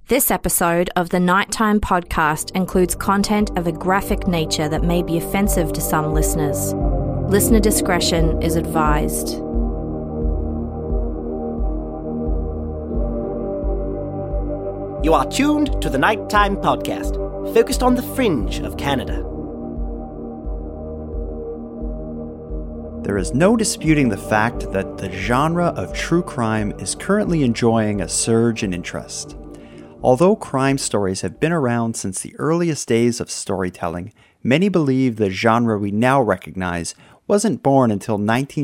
This episode of the Nighttime Podcast includes content of a graphic nature that may be offensive to some listeners. Listener discretion is advised. You are tuned to the Nighttime Podcast, focused on the fringe of Canada. There is no disputing the fact that the genre of true crime is currently enjoying a surge in interest. Although crime stories have been around since the earliest days of storytelling, many believe the genre we now recognize wasn't born until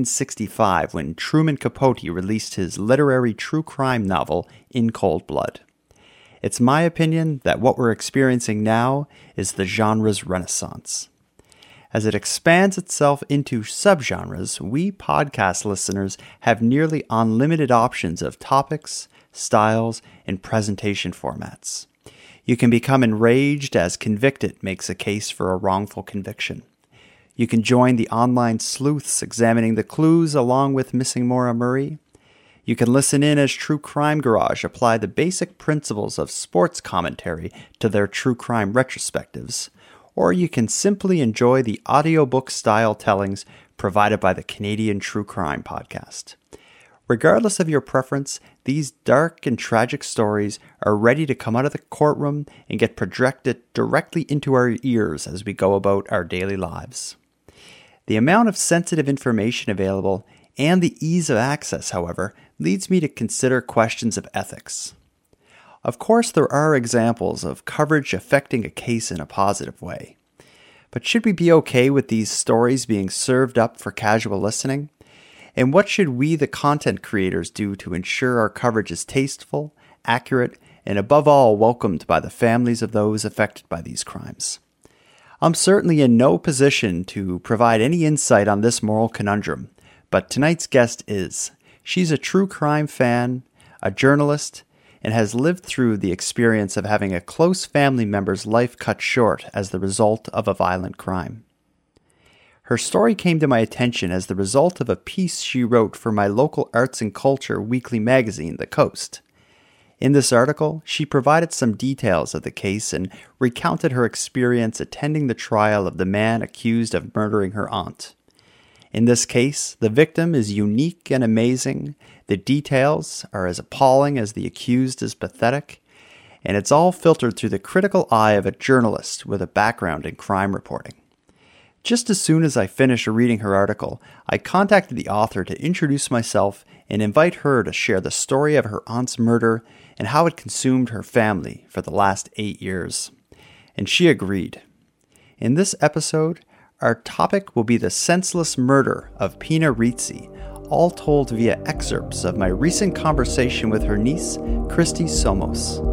1965 when Truman Capote released his literary true crime novel In Cold Blood. It's my opinion that what we're experiencing now is the genre's renaissance. As it expands itself into subgenres, we podcast listeners have nearly unlimited options of topics, styles, and presentation formats. You can become enraged as Convicted makes a case for a wrongful conviction. You can join the online sleuths examining the clues along with Missing Maura Murray. You can listen in as True Crime Garage apply the basic principles of sports commentary to their true crime retrospectives. Or you can simply enjoy the audiobook-style tellings provided by the Canadian True Crime Podcast. Regardless of your preference, these dark and tragic stories are ready to come out of the courtroom and get projected directly into our ears as we go about our daily lives. The amount of sensitive information available and the ease of access, however, leads me to consider questions of ethics. Of course, there are examples of coverage affecting a case in a positive way. But should we be okay with these stories being served up for casual listening? And what should we, the content creators, do to ensure our coverage is tasteful, accurate, and above all, welcomed by the families of those affected by these crimes? I'm certainly in no position to provide any insight on this moral conundrum, but tonight's guest is. She's a true crime fan, a journalist, and has lived through the experience of having a close family member's life cut short as the result of a violent crime. Her story came to my attention as the result of a piece she wrote for my local arts and culture weekly magazine, The Coast. In this article, she provided some details of the case and recounted her experience attending the trial of the man accused of murdering her aunt. In this case, the victim is unique and amazing, the details are as appalling as the accused is pathetic, and it's all filtered through the critical eye of a journalist with a background in crime reporting. Just as soon as I finished reading her article, I contacted the author to introduce myself and invite her to share the story of her aunt's murder and how it consumed her family for the last 8 years. And she agreed. In this episode, our topic will be the senseless murder of Pina Rizzi, all told via excerpts of my recent conversation with her niece, Christy Somos.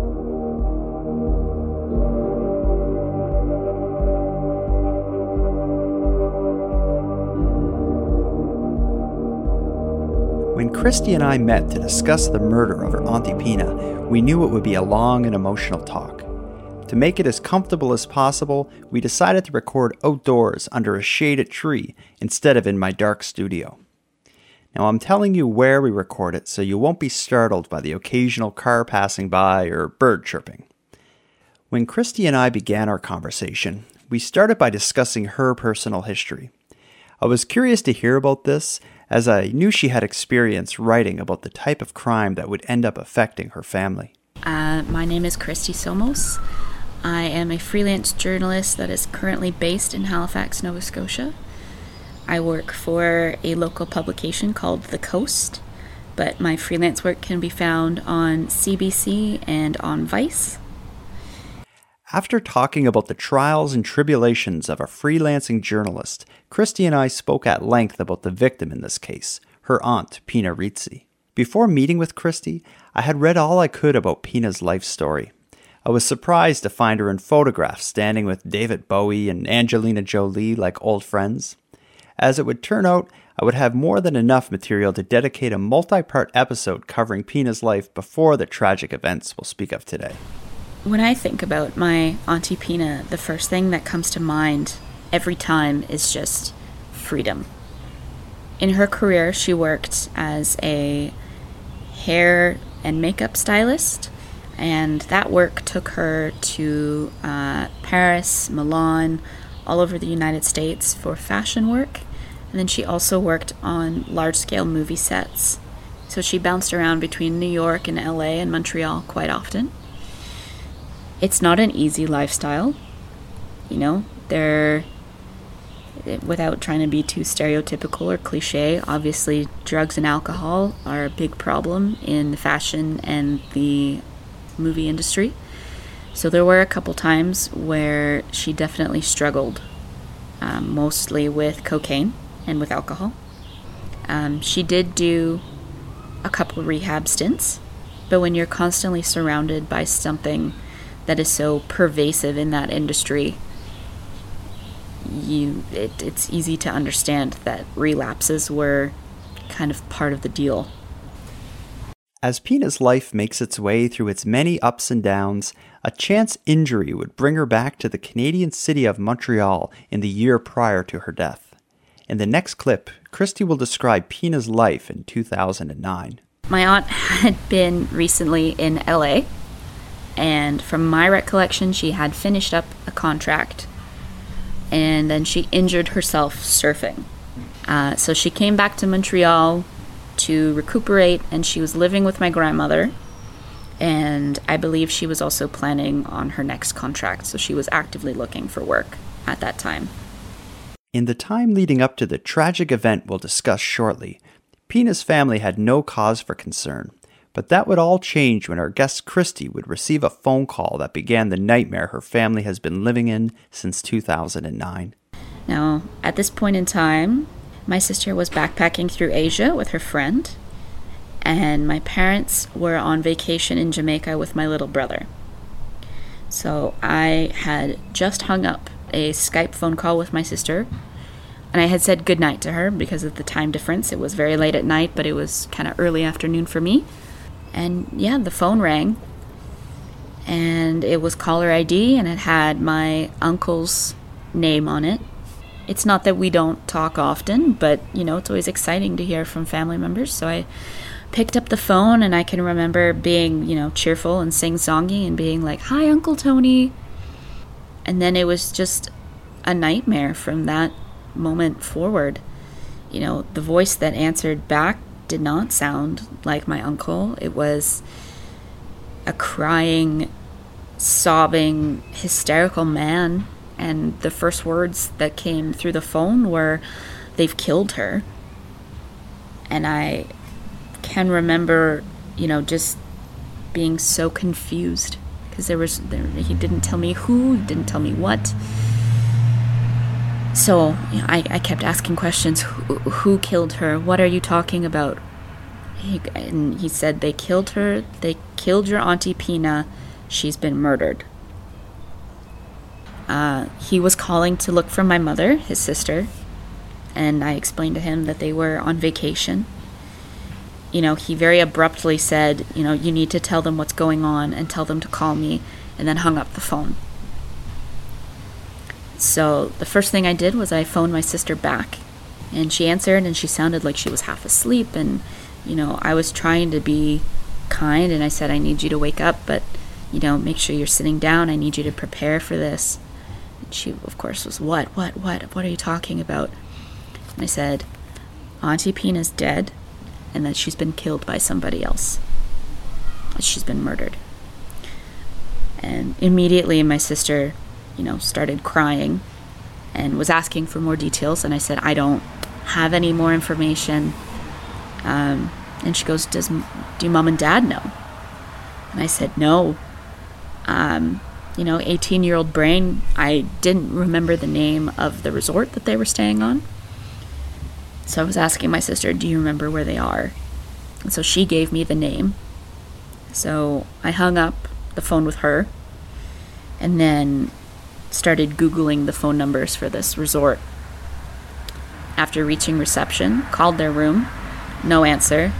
When Christy and I met to discuss the murder of her Auntie Pina, we knew it would be a long and emotional talk. To make it as comfortable as possible, we decided to record outdoors under a shaded tree instead of in my dark studio. Now I'm telling you where we record it so you won't be startled by the occasional car passing by or bird chirping. When Christy and I began our conversation, we started by discussing her personal history. I was curious to hear about this, as I knew she had experience writing about the type of crime that would end up affecting her family. My name is Christy Somos. I am a freelance journalist that is currently based in Halifax, Nova Scotia. I work for a local publication called The Coast, but my freelance work can be found on CBC and on Vice. After talking about the trials and tribulations of a freelancing journalist, Christy and I spoke at length about the victim in this case, her aunt, Pina Rizzi. Before meeting with Christy, I had read all I could about Pina's life story. I was surprised to find her in photographs standing with David Bowie and Angelina Jolie like old friends. As it would turn out, I would have more than enough material to dedicate a multi-part episode covering Pina's life before the tragic events we'll speak of today. When I think about my Auntie Pina, the first thing that comes to mind every time is just freedom. In her career, she worked as a hair and makeup stylist. And that work took her to Paris, Milan, all over the United States for fashion work. And then she also worked on large-scale movie sets. So she bounced around between New York and LA and Montreal quite often. It's not an easy lifestyle. You know, without trying to be too stereotypical or cliche, obviously drugs and alcohol are a big problem in the fashion and the movie industry. So there were a couple times where she definitely struggled, mostly with cocaine and with alcohol. She did do a couple rehab stints, but when you're constantly surrounded by something that is so pervasive in that industry, it's easy to understand that relapses were kind of part of the deal. As Pina's life makes its way through its many ups and downs, a chance injury would bring her back to the Canadian city of Montreal in the year prior to her death. In the next clip, Christy will describe Pina's life in 2009. My aunt had been recently in LA, and from my recollection, she had finished up a contract, and then she injured herself surfing. So she came back to Montreal to recuperate, and she was living with my grandmother, and I believe she was also planning on her next contract, so she was actively looking for work at that time. In the time leading up to the tragic event we'll discuss shortly, Pina's family had no cause for concern, but that would all change when our guest Christy would receive a phone call that began the nightmare her family has been living in since 2009. Now, at this point in time, my sister was backpacking through Asia with her friend, and my parents were on vacation in Jamaica with my little brother. So I had just hung up a Skype phone call with my sister, and I had said goodnight to her because of the time difference. It was very late at night, but it was kind of early afternoon for me. And yeah, the phone rang, and it was caller ID, and it had my uncle's name on it. It's not that we don't talk often, but, you know, it's always exciting to hear from family members. So I picked up the phone, and I can remember being, you know, cheerful and sing-songy and being like, "Hi, Uncle Tony." And then it was just a nightmare from that moment forward. You know, the voice that answered back did not sound like my uncle. It was a crying, sobbing, hysterical man. And the first words that came through the phone were, "They've killed her." And I can remember, you know, just being so confused because he didn't tell me who, he didn't tell me what. So you know, I kept asking questions. Who killed her? What are you talking about? And he said, "They killed her. They killed your Auntie Pina. She's been murdered." He was calling to look for my mother, his sister, and I explained to him that they were on vacation. You know, he very abruptly said, you know, "You need to tell them what's going on and tell them to call me," and then hung up the phone. So the first thing I did was I phoned my sister back, and she answered, and she sounded like she was half asleep, and, you know, I was trying to be kind, and I said, "I need you to wake up, but, you know, make sure you're sitting down. I need you to prepare for this." And she, of course, was, What are you talking about?" And I said, "Auntie Pina's dead, and that she's been killed by somebody else. She's been murdered." And immediately my sister, you know, started crying and was asking for more details, and I said, "I don't have any more information." And she goes, do Mom and Dad know?" And I said, "No." You know, 18-year-old brain, I didn't remember the name of the resort that they were staying on. So I was asking my sister, "Do you remember where they are?" And so she gave me the name. So I hung up the phone with her and then started Googling the phone numbers for this resort. After reaching reception, called their room, no answer.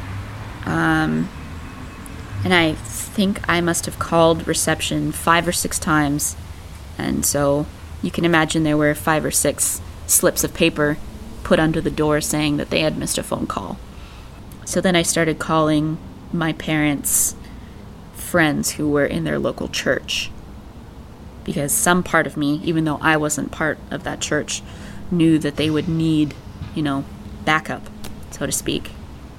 And I think I must have called reception 5 or 6 times. And so you can imagine there were 5 or 6 slips of paper put under the door saying that they had missed a phone call. So then I started calling my parents' friends who were in their local church. Because some part of me, even though I wasn't part of that church, knew that they would need, backup, so to speak.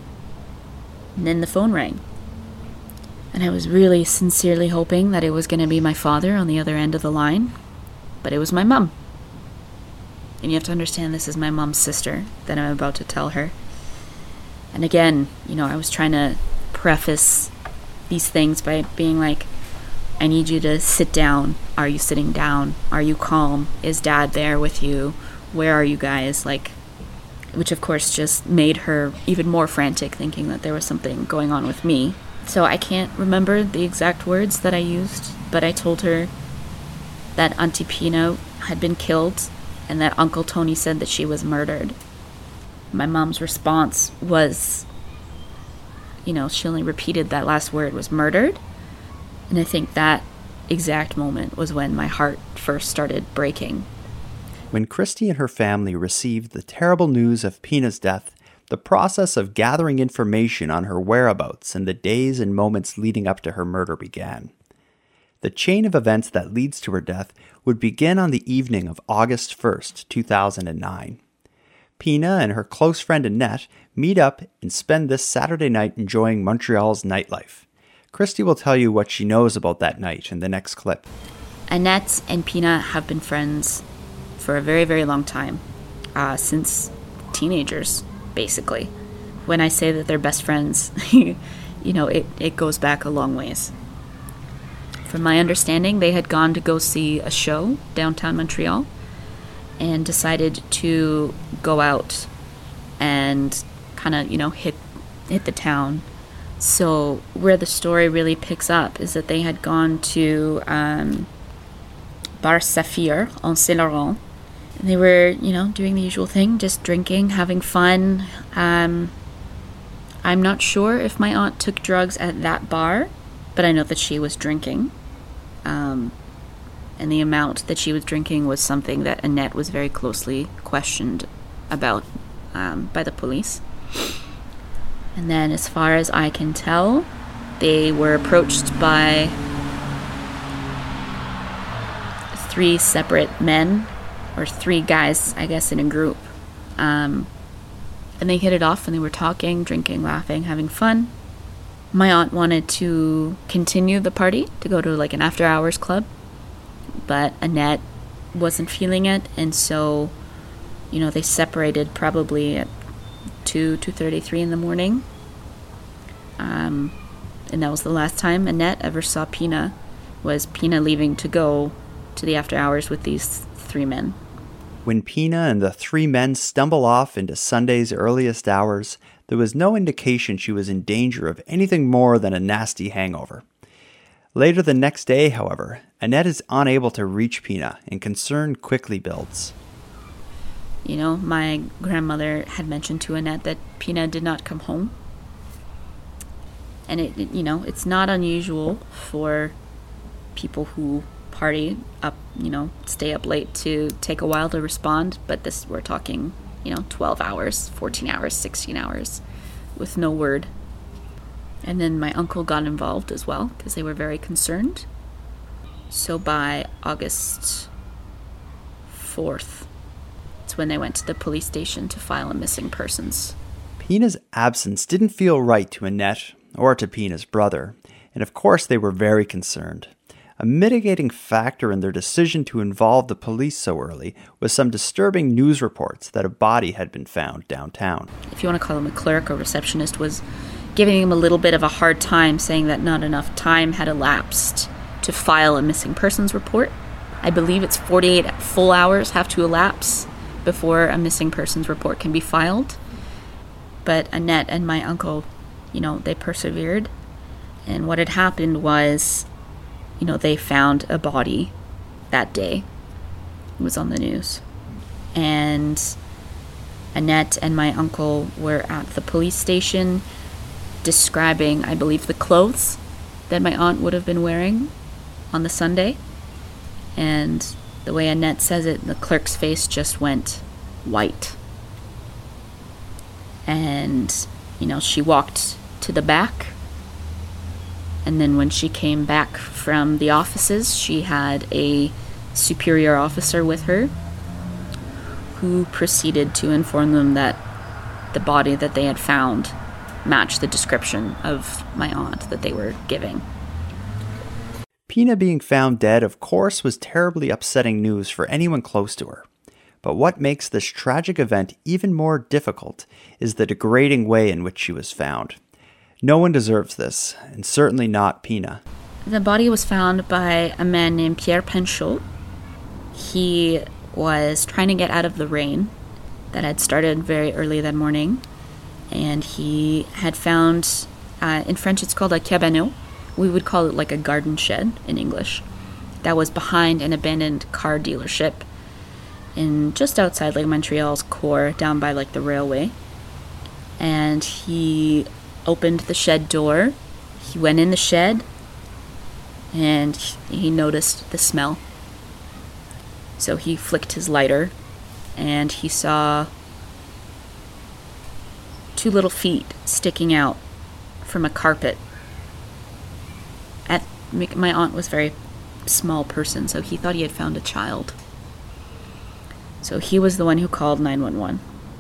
And then the phone rang. And I was really sincerely hoping that it was going to be my father on the other end of the line. But it was my mom. And you have to understand, this is my mom's sister that I'm about to tell her. And again, I was trying to preface these things by being like, I need you to sit down. Are you sitting down? Are you calm? Is Dad there with you? Where are you guys? Which of course just made her even more frantic, thinking that there was something going on with me. So I can't remember the exact words that I used, but I told her that Auntie Pina had been killed and that Uncle Tony said that she was murdered. My mom's response was, she only repeated that last word, was murdered. And I think that exact moment was when my heart first started breaking. When Christy and her family received the terrible news of Pina's death, the process of gathering information on her whereabouts and the days and moments leading up to her murder began. The chain of events that leads to her death would begin on the evening of August 1st, 2009. Pina and her close friend Annette meet up and spend this Saturday night enjoying Montreal's nightlife. Christy will tell you what she knows about that night in the next clip. Annette and Pina have been friends for a very, very long time, since teenagers, basically. When I say that they're best friends, it goes back a long ways. From my understanding, they had gone to go see a show downtown Montreal and decided to go out and kind of, hit the town. So where the story really picks up is that they had gone to Bar Saphir on Saint Laurent. And they were, doing the usual thing, just drinking, having fun. I'm not sure if my aunt took drugs at that bar, but I know that she was drinking. And the amount that she was drinking was something that Annette was very closely questioned about by the police. And then, as far as I can tell, they were approached by 3 separate men, or 3 guys, I guess, in a group. And they hit it off, and they were talking, drinking, laughing, having fun. My aunt wanted to continue the party, to go to an after-hours club, but Annette wasn't feeling it, and so, they separated probably at 2:33 in the morning. And that was the last time Annette ever saw Pina, was Pina leaving to go to the after-hours with these 3 men. When Pina and the 3 men stumble off into Sunday's earliest hours, there was no indication she was in danger of anything more than a nasty hangover. Later the next day, however, Annette is unable to reach Pina, and concern quickly builds. My grandmother had mentioned to Annette that Pina did not come home. And it's not unusual for people who party up, stay up late to take a while to respond, but we're talking, 12 hours, 14 hours, 16 hours with no word. And then my uncle got involved as well because they were very concerned. So by August 4th, it's when they went to the police station to file a missing persons. Pina's absence didn't feel right to Annette or to Pina's brother, and of course they were very concerned. A mitigating factor in their decision to involve the police so early was some disturbing news reports that a body had been found downtown. If you want to call him a clerk or receptionist, was giving him a little bit of a hard time, saying that not enough time had elapsed to file a missing persons report. I believe it's 48 full hours have to elapse before a missing persons report can be filed. But Annette and my uncle, they persevered. And what had happened was, they found a body that day. It was on the news. And Annette and my uncle were at the police station describing, I believe, the clothes that my aunt would have been wearing on the Sunday. And the way Annette says it, the clerk's face just went white. And, she walked to the back And then when she came back from the offices, she had a superior officer with her who proceeded to inform them that the body that they had found matched the description of my aunt that they were giving. Pina being found dead, of course, was terribly upsetting news for anyone close to her. But what makes this tragic event even more difficult is the degrading way in which she was found. No one deserves this, and certainly not Pina. The body was found by a man named Pierre Penchaud. He was trying to get out of the rain that had started very early that morning, and he had found, in French it's called a cabanot. We would call it like a garden shed in English. That was behind an abandoned car dealership in just outside like Montreal's core, down by like the railway. And he opened the shed door. He went in the shed, and he noticed the smell. So he flicked his lighter, and he saw 2 little feet sticking out from a carpet. My aunt was a very small person, so he thought he had found a child. So he was the one who called 911.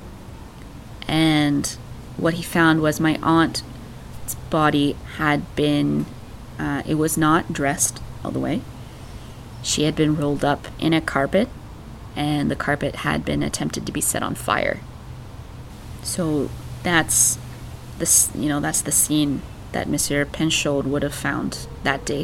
And what he found was my aunt's body had been, it was not dressed all the way. She had been rolled up in a carpet, and the carpet had been attempted to be set on fire. So that's the scene that Monsieur Penchaud would have found that day.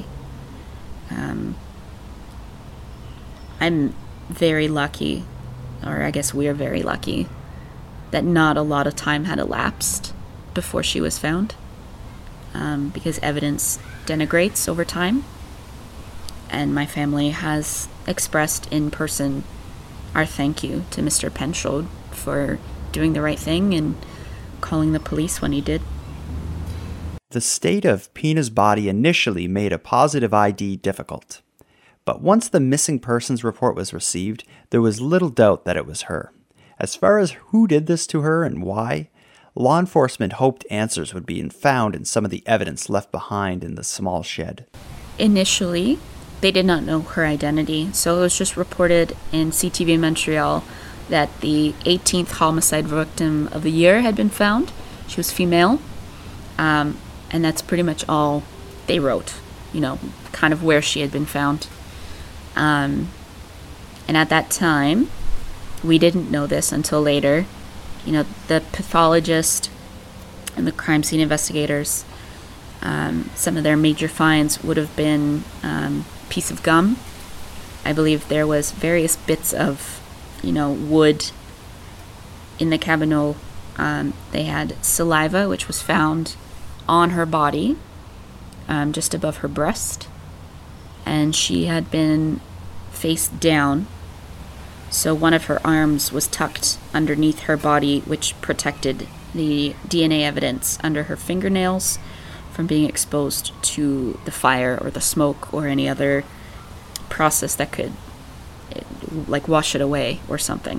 I'm very lucky, or I guess we're very lucky, that not a lot of time had elapsed before she was found, because evidence denigrates over time, and my family has expressed in person our thank you to Mr. Penchaud for doing the right thing and calling the police when he did. The state of Pina's body initially made a positive ID difficult. But once the missing persons report was received, there was little doubt that it was her. As far as who did this to her and why, law enforcement hoped answers would be found in some of the evidence left behind in the small shed. Initially, they did not know her identity, so it was just reported in CTV Montreal that the 18th homicide victim of the year had been found. She was female. And that's pretty much all they wrote, kind of where she had been found. And at that time, we didn't know this until later. The pathologist and the crime scene investigators, some of their major finds would have been piece of gum. I believe there was various bits of, wood in the cabanot. They had saliva, which was found on her body, just above her breast, and she had been face down, so one of her arms was tucked underneath her body, which protected the DNA evidence under her fingernails from being exposed to the fire or the smoke or any other process that could wash it away or something.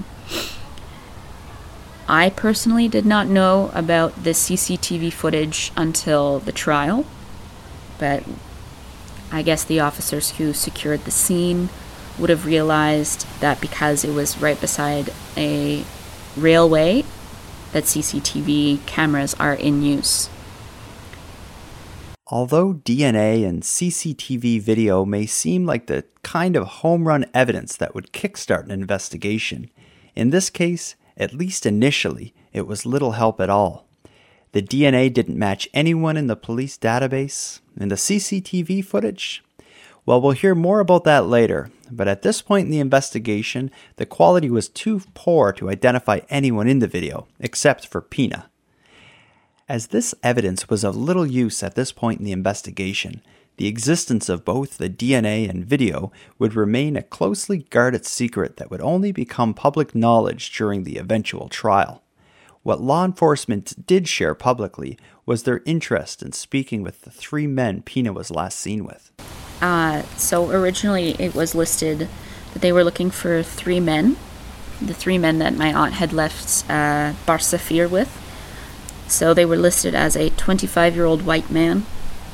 I personally did not know about the CCTV footage until the trial, but I guess the officers who secured the scene would have realized that because it was right beside a railway, that CCTV cameras are in use. Although DNA and CCTV video may seem like the kind of home run evidence that would kickstart an investigation, in this case, at least initially, it was little help at all. The DNA didn't match anyone in the police database, and the CCTV footage? Well, we'll hear more about that later, but at this point in the investigation, the quality was too poor to identify anyone in the video, except for Pina. As this evidence was of little use at this point in the investigation, the existence of both the DNA and video would remain a closely guarded secret that would only become public knowledge during the eventual trial. What law enforcement did share publicly was their interest in speaking with the 3 men Pina was last seen with. So originally it was listed that they were looking for 3 men, the 3 men that my aunt had left Bar Saphir with. So they were listed as a 25-year-old white man,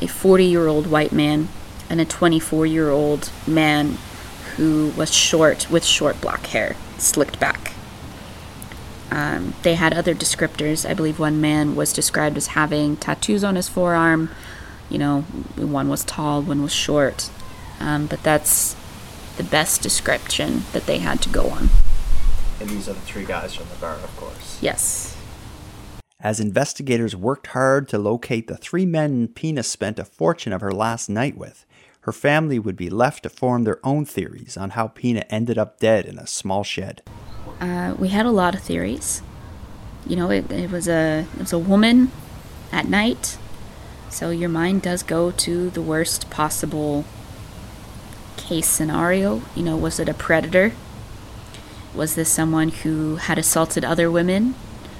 a 40-year-old white man and a 24-year-old man who was short with short black hair, slicked back. They had other descriptors. I believe one man was described as having tattoos on his forearm. You know, one was tall, one was short. But that's the best description that they had to go on. And these are the three guys from the bar, of course. Yes. As investigators worked hard to locate the three men Pina spent a fortune of her last night with, her family would be left to form their own theories on how Pina ended up dead in a small shed. We had a lot of theories. You know, it was a woman at night, so your mind does go to the worst possible case scenario. You know, was it a predator? Was this someone who had assaulted other women?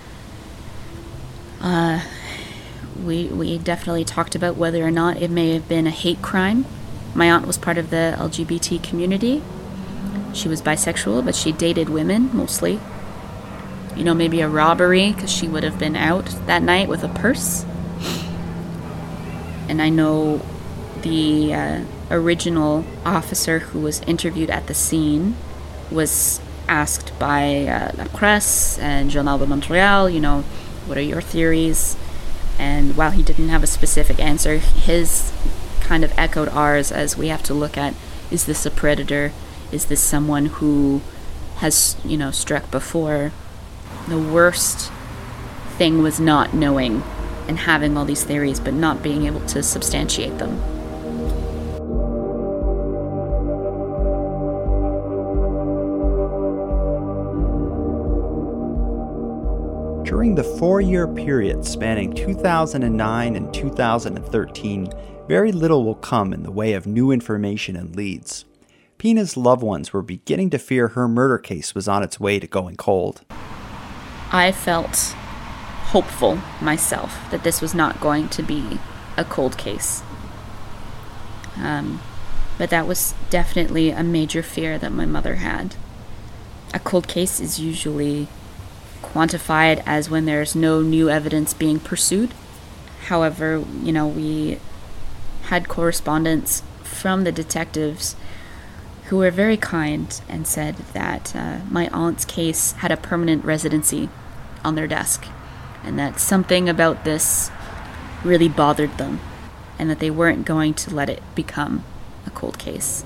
We definitely talked about whether or not it may have been a hate crime. My aunt was part of the LGBT community. She was bisexual, but she dated women, mostly. You know, maybe a robbery, because she would have been out that night with a purse. And I know the original officer who was interviewed at the scene was asked by La Presse and Journal de Montréal, you know, what are your theories? And while he didn't have a specific answer, his kind of echoed ours as we have to look at, is this a predator? Is this someone who has, you know, struck before? The worst thing was not knowing and having all these theories but not being able to substantiate them. During the 4-year period spanning 2009 and 2013, very little will come in the way of new information and leads. Pina's loved ones were beginning to fear her murder case was on its way to going cold. I felt hopeful myself that this was not going to be a cold case. But that was definitely a major fear that my mother had. A cold case is usually quantified as when there's no new evidence being pursued. However, you know, we had correspondence from the detectives who were very kind and said that my aunt's case had a permanent residency on their desk and that something about this really bothered them and that they weren't going to let it become a cold case.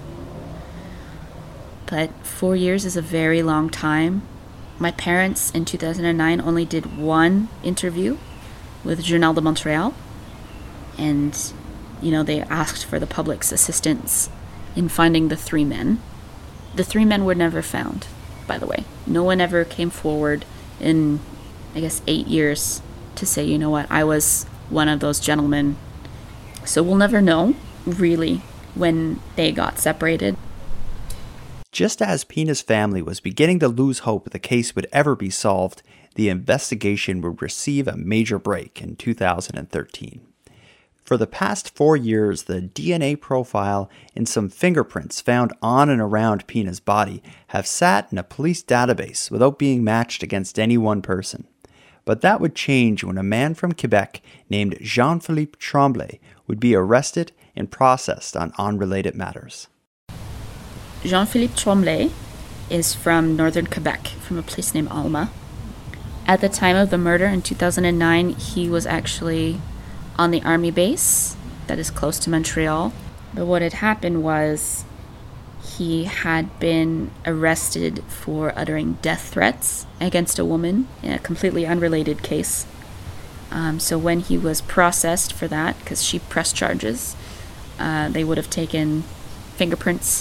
But 4 years is a very long time. My parents in 2009 only did one interview with Journal de Montréal, and, you know, they asked for the public's assistance in finding the three men. The three men were never found, by the way. No one ever came forward in, I guess, 8 years to say, you know what, I was one of those gentlemen. So we'll never know, really, when they got separated. Just as Pina's family was beginning to lose hope the case would ever be solved, the investigation would receive a major break in 2013. For the past 4 years, the DNA profile and some fingerprints found on and around Pina's body have sat in a police database without being matched against any one person. But that would change when a man from Quebec named Jean-Philippe Tremblay would be arrested and processed on unrelated matters. Jean-Philippe Tremblay is from northern Quebec, from a place named Alma. At the time of the murder in 2009, he was actually on the army base that is close to Montreal. But what had happened was he had been arrested for uttering death threats against a woman in a completely unrelated case. So when he was processed for that, because she pressed charges, they would have taken fingerprints.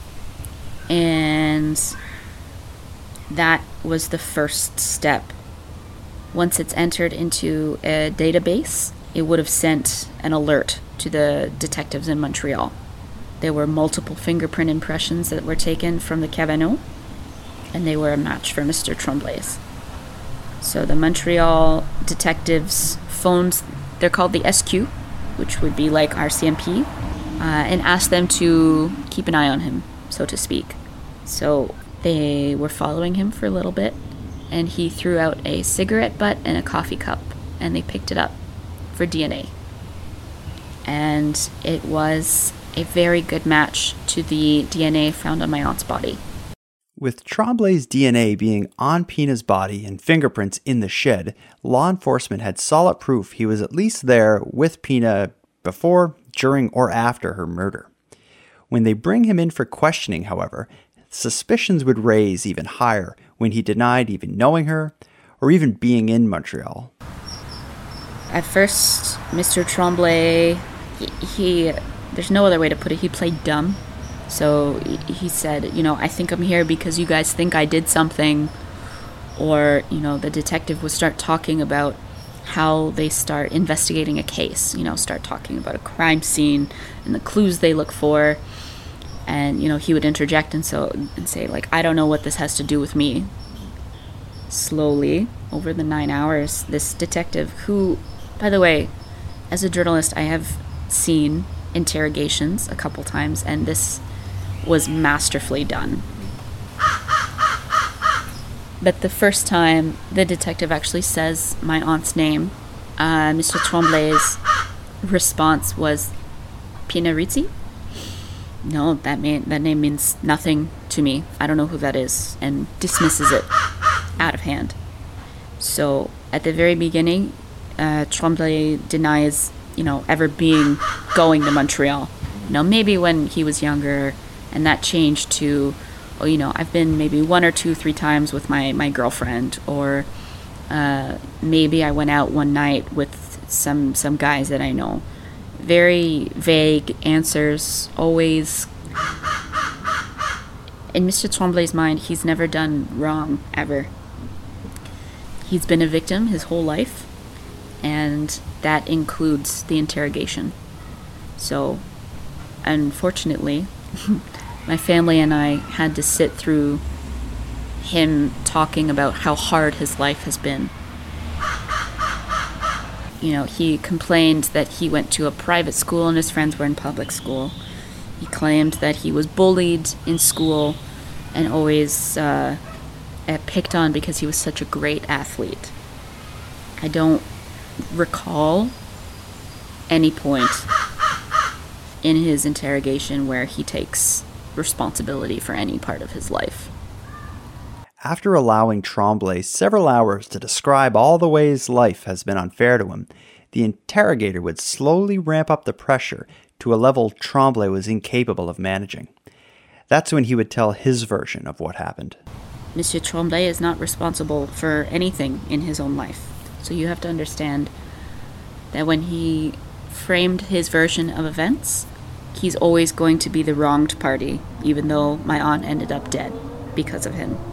And that was the first step. Once it's entered into a database, it would have sent an alert to the detectives in Montreal. There were multiple fingerprint impressions that were taken from the cabanon, and they were a match for Mr. Tremblay's. So the Montreal detectives phoned, they're called the SQ, which would be like RCMP, and asked them to keep an eye on him, so to speak. So they were following him for a little bit, and he threw out a cigarette butt and a coffee cup, and they picked it up for DNA. and it was a very good match to the DNA found on my aunt's body. With Tremblay's DNA being on Pina's body and fingerprints in the shed, law enforcement had solid proof he was at least there with Pina before, during, or after her murder. When they bring him in for questioning, however, suspicions would raise even higher when he denied even knowing her or even being in Montreal. At first, Mr. Tremblay, he there's no other way to put it, he played dumb. So he said, I think I'm here because you guys think I did something. Or, the detective would start talking about how they start investigating a case, start talking about a crime scene and the clues they look for. And, he would interject and say, I don't know what this has to do with me. Slowly, over the 9 hours, this detective, who, by the way, as a journalist, I have seen interrogations a couple times, and this was masterfully done. But the first time, the detective actually says my aunt's name. Mr. Tremblay's response was Pina Rizzi? No, that name means nothing to me. I don't know who that is, and dismisses it out of hand. So at the very beginning, Tremblay denies, ever going to Montreal. Maybe when he was younger, and that changed to, I've been maybe 1 or 2, 3 times with my girlfriend, or maybe I went out one night with some guys that I know. Very vague answers, always. In Mr. Tremblay's mind, he's never done wrong, ever. He's been a victim his whole life, and that includes the interrogation. So, unfortunately, my family and I had to sit through him talking about how hard his life has been. He complained that he went to a private school and his friends were in public school. He claimed that he was bullied in school and always picked on because he was such a great athlete. I don't recall any point in his interrogation where he takes responsibility for any part of his life. After allowing Tremblay several hours to describe all the ways life has been unfair to him, the interrogator would slowly ramp up the pressure to a level Tremblay was incapable of managing. That's when he would tell his version of what happened. Monsieur Tremblay is not responsible for anything in his own life. So you have to understand that when he framed his version of events, he's always going to be the wronged party, even though my aunt ended up dead because of him.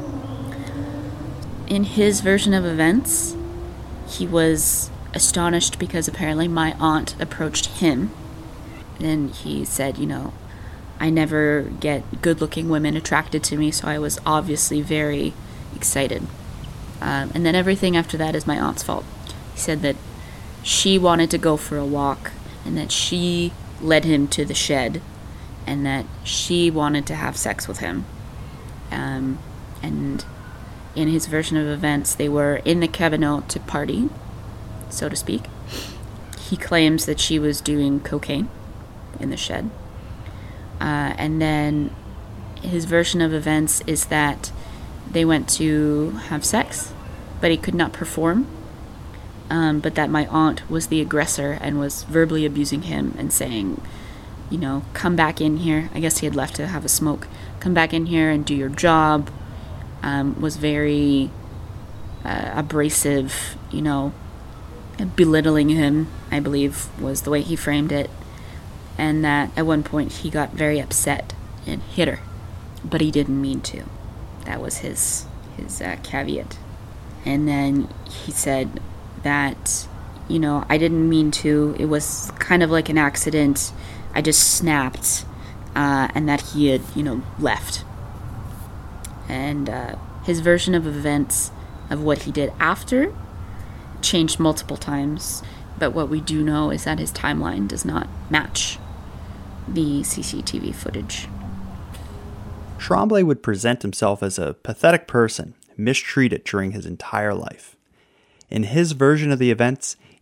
In his version of events, he was astonished because apparently my aunt approached him. And he said, I never get good-looking women attracted to me, so I was obviously very excited. And then everything after that is my aunt's fault. He said that she wanted to go for a walk, and that she led him to the shed, and that she wanted to have sex with him. And in his version of events, they were in the cabinot to party, so to speak. He claims that she was doing cocaine in the shed. And then his version of events is that they went to have sex, but he could not perform. But that my aunt was the aggressor and was verbally abusing him and saying, come back in here. I guess he had left to have a smoke. Come back in here and do your job. Was very abrasive, belittling him, I believe, was the way he framed it. And that at one point he got very upset and hit her, but he didn't mean to. That was his caveat. And then he said that, I didn't mean to. It was kind of like an accident. I just snapped, and that he had, left. And his version of events of what he did after changed multiple times. But what we do know is that his timeline does not match the CCTV footage. Tremblay would present himself as a pathetic person, mistreated during his entire life. In his version of the events,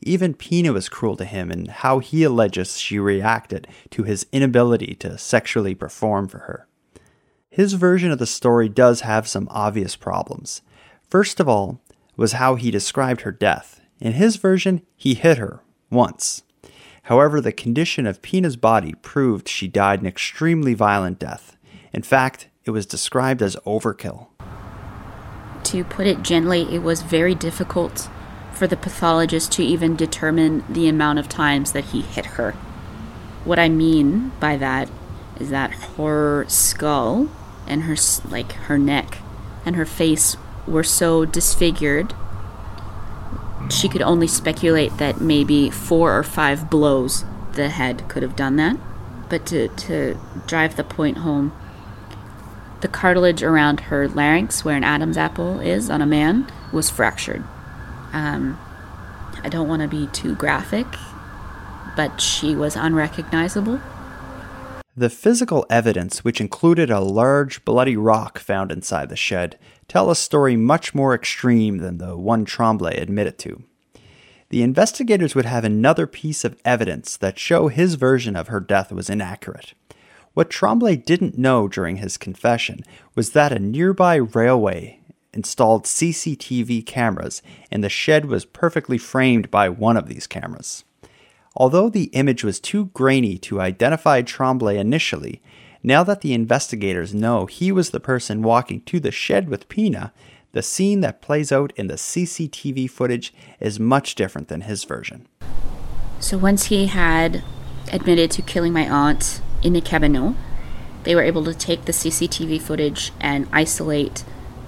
Even Pina was cruel to him in how he alleges she reacted to his inability to sexually perform for her. His version of the story does have some obvious problems. First of all was how he described her death. In his version, he hit her once. However, the condition of Pina's body proved she died an extremely violent death. In fact, it was described as overkill. To put it gently, it was very difficult for the pathologist to even determine the amount of times that he hit her. What I mean by that is that her skull and her neck and her face were so disfigured, she could only speculate that maybe 4 or 5 blows to the head could have done that. But to drive the point home, the cartilage around her larynx, where an Adam's apple is on a man, was fractured. I don't want to be too graphic, but she was unrecognizable. The physical evidence, which included a large bloody rock found inside the shed, tell a story much more extreme than the one Tremblay admitted to. The investigators would have another piece of evidence that show his version of her death was inaccurate. What Tremblay didn't know during his confession was that a nearby railway installed CCTV cameras, and the shed was perfectly framed by one of these cameras. Although the image was too grainy to identify Tremblay initially, now that the investigators know he was the person walking to the shed with Pina, the scene that plays out in the CCTV footage is much different than his version. So once he had admitted to killing my aunt in the cabinet, they were able to take the CCTV footage and isolate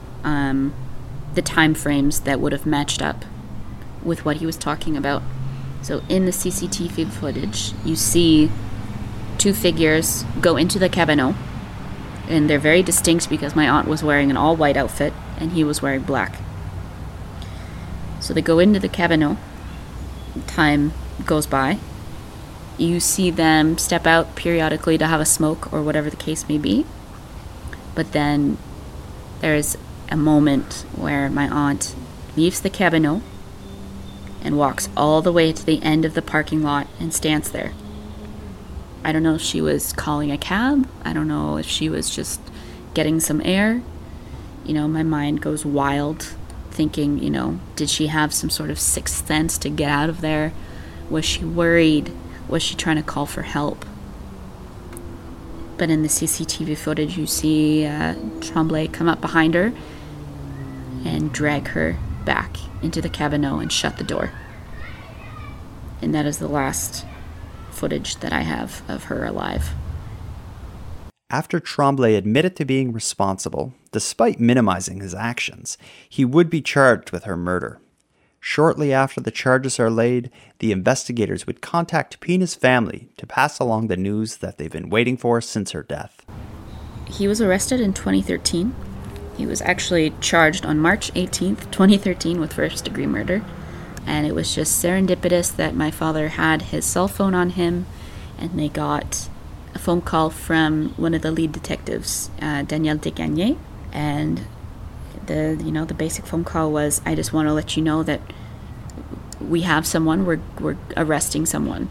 the time frames that would have matched up with what he was talking about. So in the CCTV footage, you see 2 figures go into the cabinet, and they're very distinct because my aunt was wearing an all-white outfit and he was wearing black. So they go into the cabinet, time goes by, you see them step out periodically to have a smoke or whatever the case may be, but then there's a moment where my aunt leaves the cabinet and walks all the way to the end of the parking lot and stands there. I don't know if she was calling a cab. I don't know if she was just getting some air. My mind goes wild thinking, did she have some sort of sixth sense to get out of there? Was she worried? Was she trying to call for help? But in the CCTV footage, you see Tremblay come up behind her and drag her back into the cabinet and shut the door. And that is the last footage that I have of her alive. After Tremblay admitted to being responsible, despite minimizing his actions, he would be charged with her murder. Shortly after the charges are laid, the investigators would contact Pina's family to pass along the news that they've been waiting for since her death. He was arrested in 2013. He was actually charged on March 18th, 2013 with first-degree murder. And it was just serendipitous that my father had his cell phone on him, and they got a phone call from one of the lead detectives, Daniel Desgagnés, and the basic phone call was, I just want to let you know that we have someone, we're arresting someone.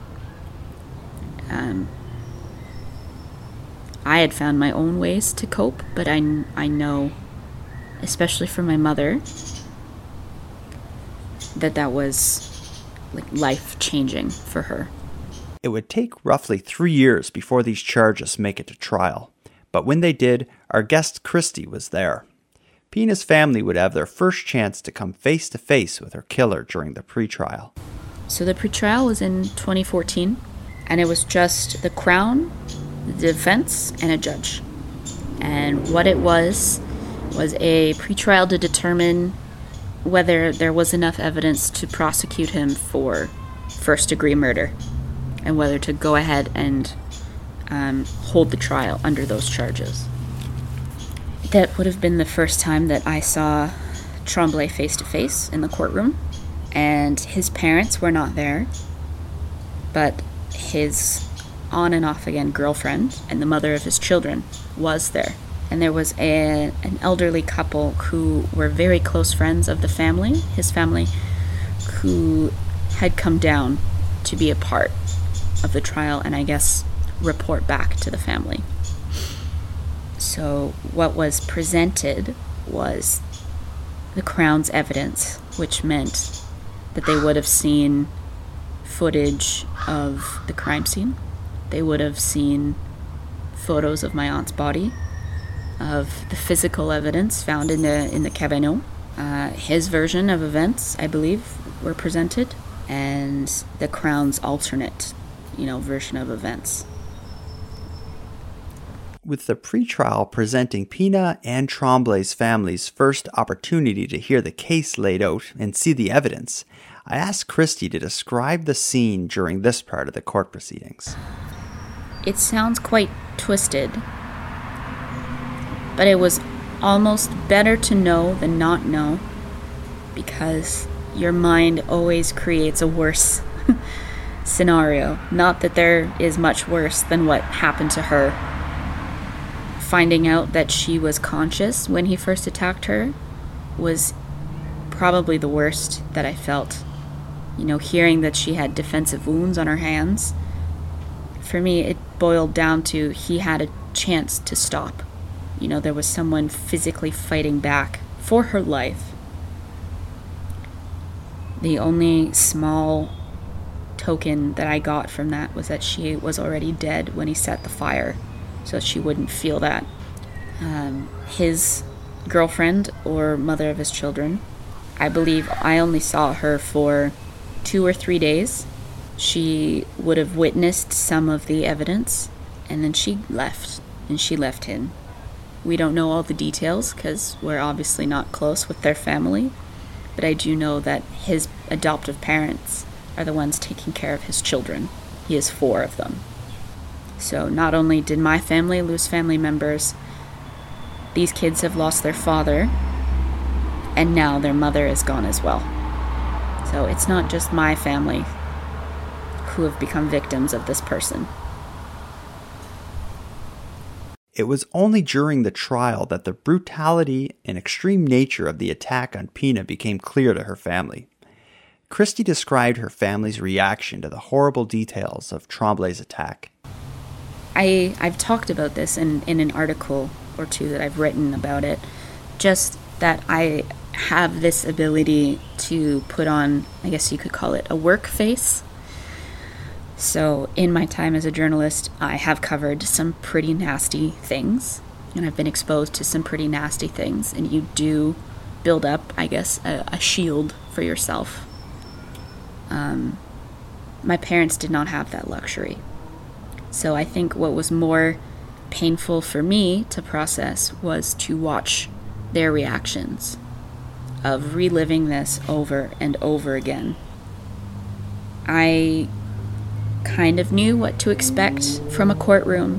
I had found my own ways to cope, but I know, especially for my mother, that was life-changing for her. It would take roughly 3 years before these charges make it to trial. But when they did, our guest Christy was there. Pina's family would have their first chance to come face-to-face with her killer during the pretrial. So the pretrial was in 2014, and it was just the Crown, the defense, and a judge. And what it was a pretrial to determine whether there was enough evidence to prosecute him for first-degree murder, and whether to go ahead and hold the trial under those charges. That would have been the first time that I saw Tremblay face-to-face in the courtroom, and his parents were not there, but his on and off again girlfriend and the mother of his children was there. And there was an elderly couple who were very close friends of the family, his family, who had come down to be a part of the trial and I guess report back to the family. So what was presented was the Crown's evidence, which meant that they would have seen footage of the crime scene. They would have seen photos of my aunt's body, of the physical evidence found in the cabinet. His version of events, I believe, were presented, and the Crown's alternate, version of events. With the pretrial presenting Pina and Tremblay's family's first opportunity to hear the case laid out and see the evidence, I asked Christy to describe the scene during this part of the court proceedings. It sounds quite twisted, but it was almost better to know than not know, because your mind always creates a worse scenario. Not that there is much worse than what happened to her. Finding out that she was conscious when he first attacked her was probably the worst that I felt. Hearing that she had defensive wounds on her hands, for me it boiled down to he had a chance to stop. There was someone physically fighting back for her life. The only small token that I got from that was that she was already dead when he set the fire, so she wouldn't feel that. His girlfriend or mother of his children, I believe I only saw her for 2 or 3 days. She would have witnessed some of the evidence, and then she left him. We don't know all the details because we're obviously not close with their family, but I do know that his adoptive parents are the ones taking care of his children. He has 4 of them. So not only did my family lose family members, these kids have lost their father, and now their mother is gone as well. So it's not just my family who have become victims of this person. It was only during the trial that the brutality and extreme nature of the attack on Pina became clear to her family. Christy described her family's reaction to the horrible details of Tremblay's attack. I've talked about this in an article or 2 that I've written about it, just that I have this ability to put on, I guess you could call it, a work face. So in my time as a journalist, I have covered some pretty nasty things, and I've been exposed to some pretty nasty things, and you do build up, I guess, a shield for yourself. My parents did not have that luxury. So I think what was more painful for me to process was to watch their reactions of reliving this over and over again. I kind of knew what to expect from a courtroom,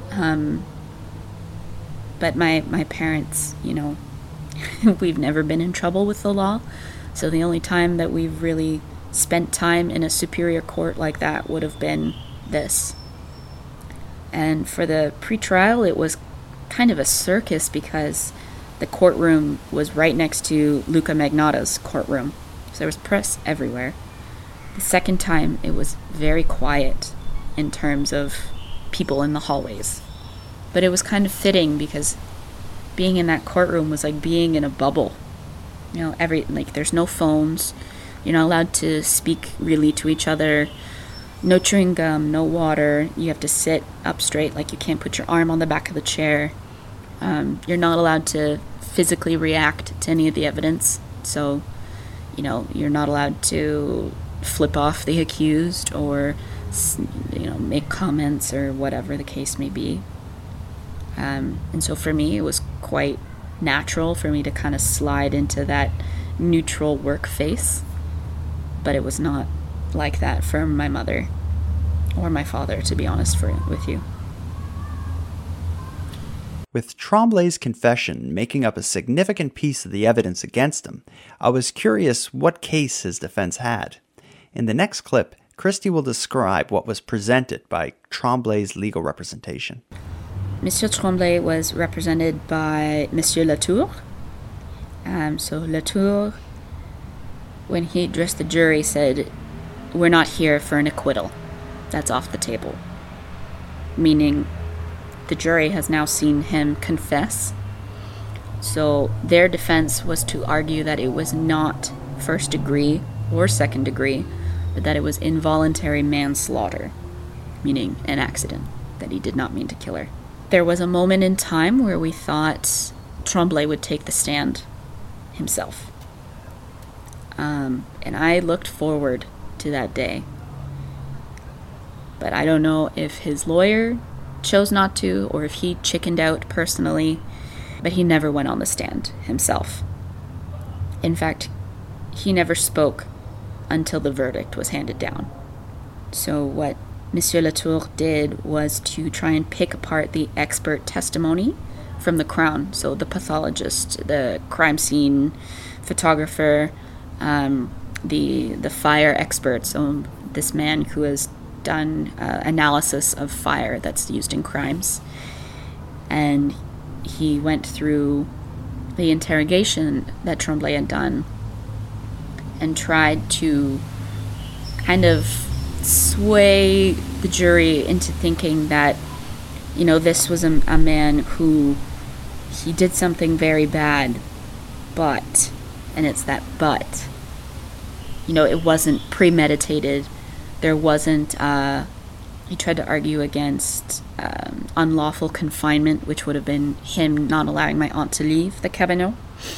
but my parents, we've never been in trouble with the law, so the only time that we've really spent time in a superior court like that would have been this. And for the pretrial, it was kind of a circus because the courtroom was right next to Luca Magnotta's courtroom, so there was press everywhere. The second time, it was very quiet in terms of people in the hallways. But it was kind of fitting because being in that courtroom was like being in a bubble. There's no phones. You're not allowed to speak really to each other. No chewing gum, no water. You have to sit up straight, like you can't put your arm on the back of the chair. You're not allowed to physically react to any of the evidence. So, you're not allowed to flip off the accused or, make comments or whatever the case may be. And so for me, it was quite natural for me to kind of slide into that neutral work face. But it was not like that for my mother or my father, to be honest with you. With Tremblay's confession making up a significant piece of the evidence against him, I was curious what case his defense had. In the next clip, Christy will describe what was presented by Tremblay's legal representation. Monsieur Tremblay was represented by Monsieur Latour. So Latour, when he addressed the jury, said, we're not here for an acquittal. That's off the table. Meaning the jury has now seen him confess. So their defense was to argue that it was not first degree or second degree, but that it was involuntary manslaughter, meaning an accident, that he did not mean to kill her. There was a moment in time where we thought Tremblay would take the stand himself. And I looked forward to that day. But I don't know if his lawyer chose not to or if he chickened out personally, but he never went on the stand himself. In fact, he never spoke until the verdict was handed down. So what Monsieur Latour did was to try and pick apart the expert testimony from the Crown. So the pathologist, the crime scene photographer, the fire expert, so this man who has done analysis of fire that's used in crimes. And he went through the interrogation that Tremblay had done and tried to kind of sway the jury into thinking that, you know, this was a man who, he did something very bad, but, and it's that but, you know, it wasn't premeditated. There wasn't, he tried to argue against unlawful confinement, which would have been him not allowing my aunt to leave the cabinet.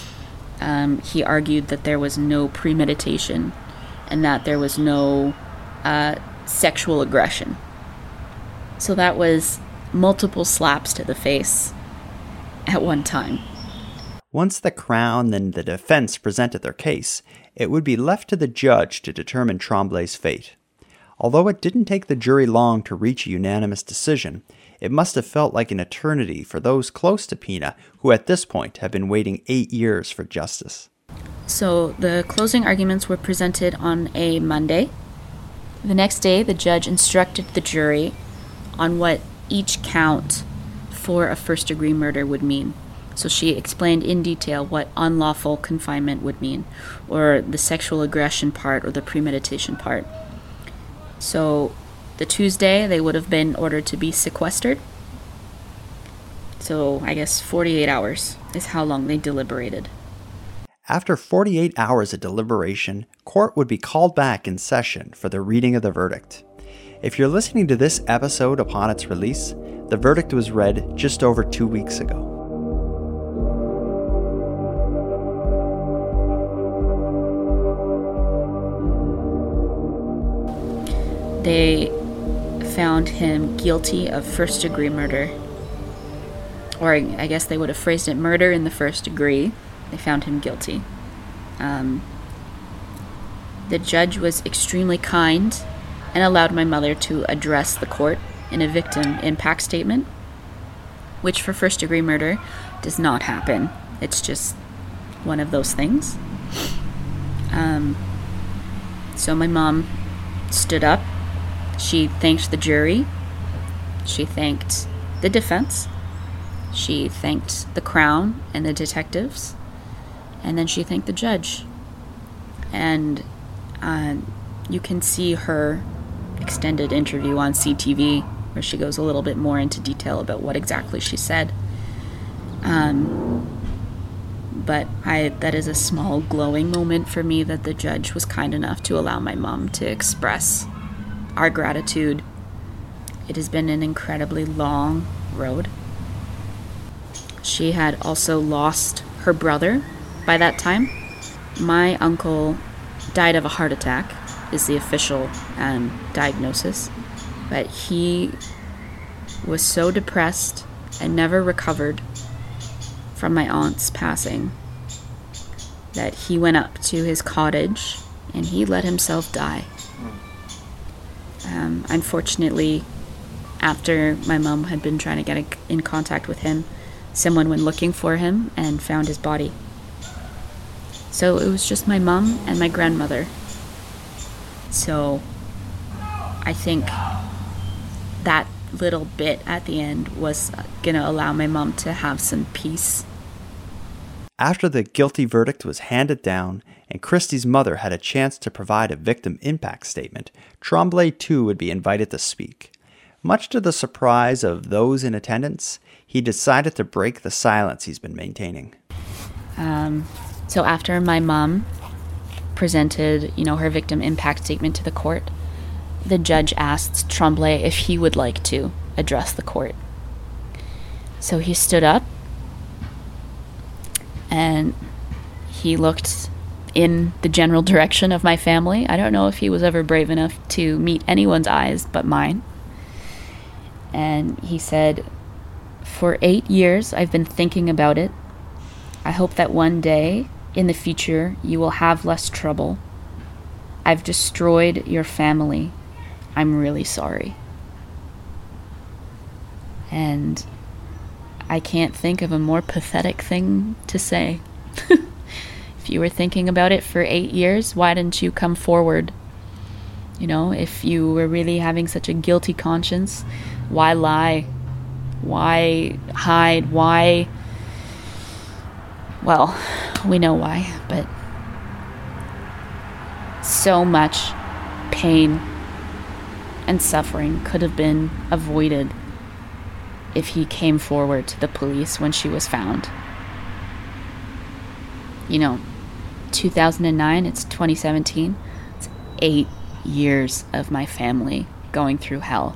He argued that there was no premeditation and that there was no sexual aggression. So that was multiple slaps to the face at one time. Once the Crown and the defense presented their case, it would be left to the judge to determine Tremblay's fate. Although it didn't take the jury long to reach a unanimous decision, it must have felt like an eternity for those close to Pina, who at this point have been waiting 8 years for justice. So the closing arguments were presented on a Monday. The next day, the judge instructed the jury on what each count for a first-degree murder would mean. So she explained in detail what unlawful confinement would mean, or the sexual aggression part, or the premeditation part. So the Tuesday, they would have been ordered to be sequestered. So I guess 48 hours is how long they deliberated. After 48 hours of deliberation, court would be called back in session for the reading of the verdict. If you're listening to this episode upon its release, the verdict was read just over 2 weeks ago. They found him guilty of first-degree murder. Or I guess they would have phrased it murder in the first degree. They found him guilty. The judge was extremely kind and allowed my mother to address the court in a victim impact statement, which for first-degree murder does not happen. It's just one of those things. So my mom stood up. She thanked the jury. She thanked the defense. She thanked the Crown and the detectives. And then she thanked the judge. And you can see her extended interview on CTV, where she goes a little bit more into detail about what exactly she said. But that is a small glowing moment for me that the judge was kind enough to allow my mom to express our gratitude. It has been an incredibly long road. She had also lost her brother by that time. My uncle died of a heart attack, is the official diagnosis. But he was so depressed and never recovered from my aunt's passing that he went up to his cottage and he let himself die. Unfortunately, after my mom had been trying to get in contact with him, someone went looking for him and found his body. So it was just my mom and my grandmother. So I think that little bit at the end was going to allow my mom to have some peace. After the guilty verdict was handed down and Christy's mother had a chance to provide a victim impact statement, Tremblay too would be invited to speak. Much to the surprise of those in attendance, he decided to break the silence he's been maintaining. So after my mom presented, her victim impact statement to the court, the judge asked Tremblay if he would like to address the court. So he stood up and he looked in the general direction of my family. I don't know if he was ever brave enough to meet anyone's eyes but mine. And he said, "For 8 years, I've been thinking about it. I hope that one day in the future you will have less trouble. I've destroyed your family. I'm really sorry." And I can't think of a more pathetic thing to say. If you were thinking about it for 8 years, why didn't you come forward? If you were really having such a guilty conscience, why lie? Why hide? Why? Well, we know why, but so much pain and suffering could have been avoided if he came forward to the police when she was found. 2009, it's 2017. It's 8 years of my family going through hell.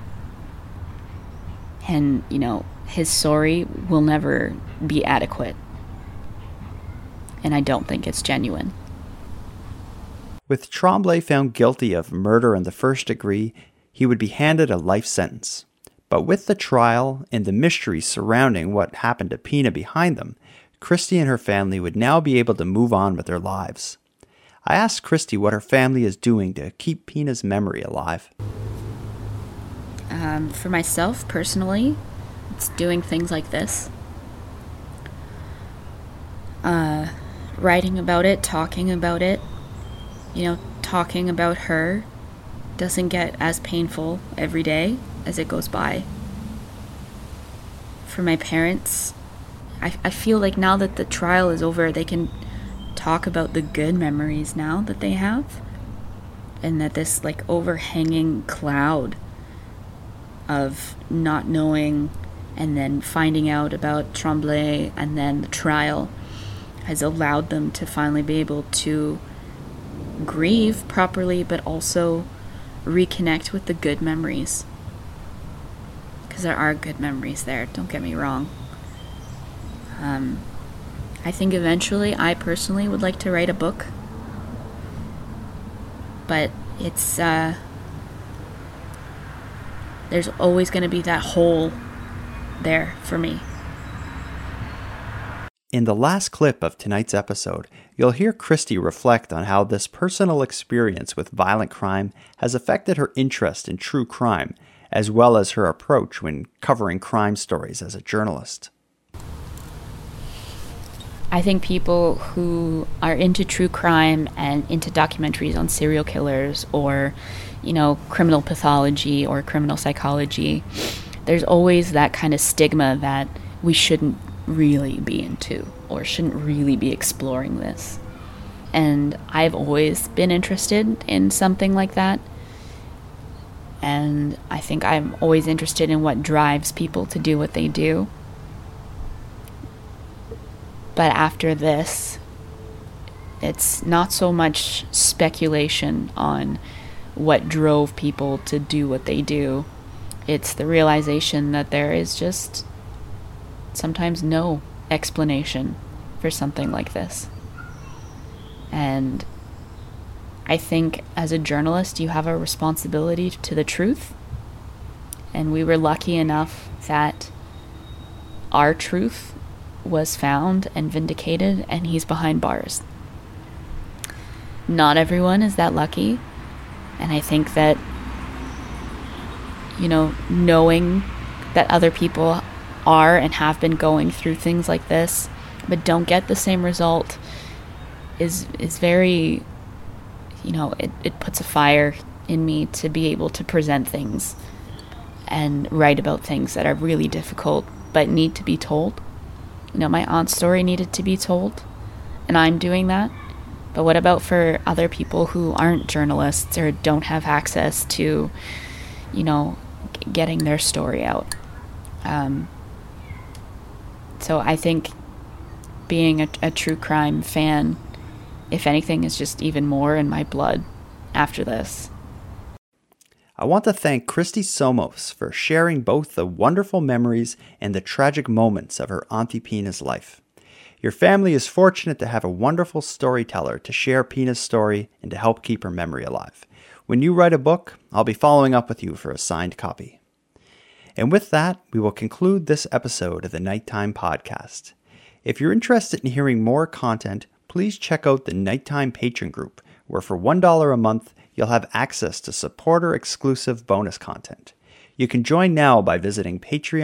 And, his sorry will never be adequate. And I don't think it's genuine. With Tremblay found guilty of murder in the first degree, he would be handed a life sentence. But with the trial and the mystery surrounding what happened to Pina behind them, Christy and her family would now be able to move on with their lives. I asked Christy what her family is doing to keep Pina's memory alive. For myself, personally, it's doing things like this. Writing about it, talking about it. Talking about her doesn't get as painful every day as it goes by. For my parents, I feel like now that the trial is over, they can talk about the good memories now that they have, and that this overhanging cloud of not knowing and then finding out about Tremblay and then the trial has allowed them to finally be able to grieve properly, but also reconnect with the good memories. Because there are good memories there, don't get me wrong. I think eventually I personally would like to write a book, but it's there's always going to be that hole there for me. In the last clip of tonight's episode, you'll hear Christy reflect on how this personal experience with violent crime has affected her interest in true crime, as well as her approach when covering crime stories as a journalist. I think people who are into true crime and into documentaries on serial killers or, criminal pathology or criminal psychology, there's always that kind of stigma that we shouldn't really be into or shouldn't really be exploring this. And I've always been interested in something like that. And I think I'm always interested in what drives people to do what they do. But after this, it's not so much speculation on what drove people to do what they do. It's the realization that there is just sometimes no explanation for something like this. And I think as a journalist, you have a responsibility to the truth. And we were lucky enough that our truth was found and vindicated, and he's behind bars. Not everyone is that lucky. And I think that, knowing that other people are and have been going through things like this, but don't get the same result is very, it puts a fire in me to be able to present things and write about things that are really difficult but need to be told. My aunt's story needed to be told, and I'm doing that. But what about for other people who aren't journalists or don't have access to, getting their story out? So I think being a true crime fan, if anything, is just even more in my blood after this. I want to thank Christy Somos for sharing both the wonderful memories and the tragic moments of her Auntie Pina's life. Your family is fortunate to have a wonderful storyteller to share Pina's story and to help keep her memory alive. When you write a book, I'll be following up with you for a signed copy. And with that, we will conclude this episode of the Nighttime Podcast. If you're interested in hearing more content, please check out the Nighttime Patron group, where for $1 a month, you'll have access to supporter-exclusive bonus content. You can join now by visiting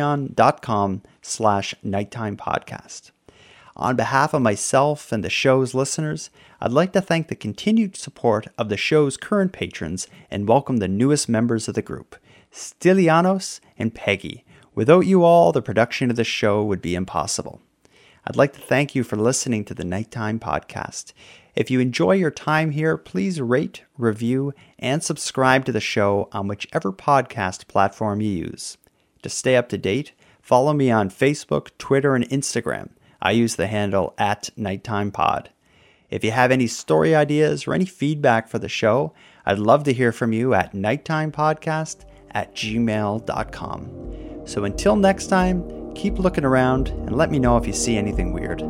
patreon.com/nighttimepodcast. On behalf of myself and the show's listeners, I'd like to thank the continued support of the show's current patrons and welcome the newest members of the group, Stylianos and Peggy. Without you all, the production of the show would be impossible. I'd like to thank you for listening to the Nighttime Podcast. If you enjoy your time here, please rate, review, and subscribe to the show on whichever podcast platform you use. To stay up to date, follow me on Facebook, Twitter, and Instagram. I use the handle @NighttimePod. If you have any story ideas or any feedback for the show, I'd love to hear from you at nighttimepodcast@gmail.com. So until next time, keep looking around and let me know if you see anything weird.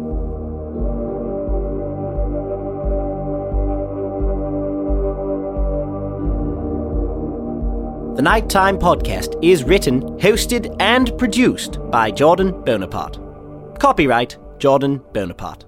The Nighttime Podcast is written, hosted, and produced by Jordan Bonaparte. Copyright Jordan Bonaparte.